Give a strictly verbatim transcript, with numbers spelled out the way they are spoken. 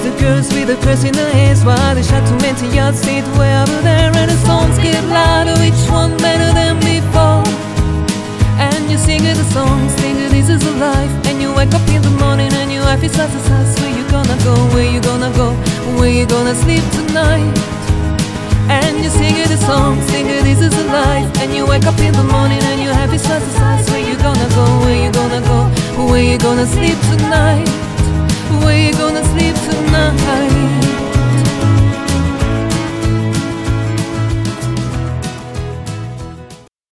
the girls with the purse in their hands, while they shout to mention yacht sit way over there. And the songs get louder, each one better than before. And you sing the song, sing it, this is a life. And you wake up in the morning and you have this sighs. Where you gonna go, where you gonna go, where you gonna sleep tonight? And you sing the song, sing it, this is a life. And you wake up in the morning and you have this sighs. Where you gonna go, where you gonna go, where you gonna sleep tonight? Where you gonna sleep tonight?